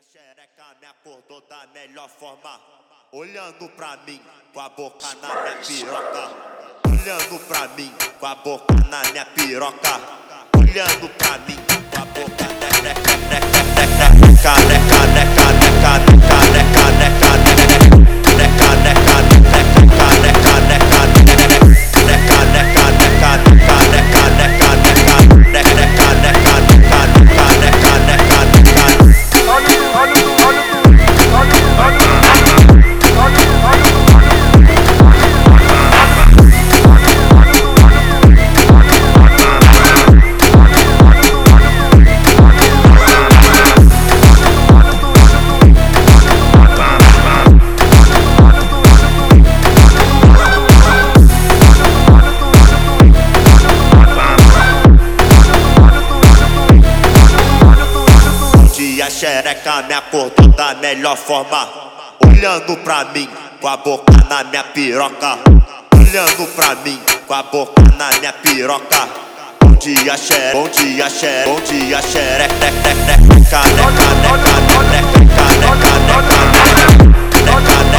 xereca me acordou da melhor forma, olhando pra mim com a boca na minha piroca. Olhando pra mim com a boca na minha piroca. Olhando pra mim com a boca a xereca me acordou da melhor forma, olhando pra mim com a boca na minha piroca. Olhando pra mim com a boca na minha piroca. Bom dia xereca, bom dia xereca, bom dia xereca.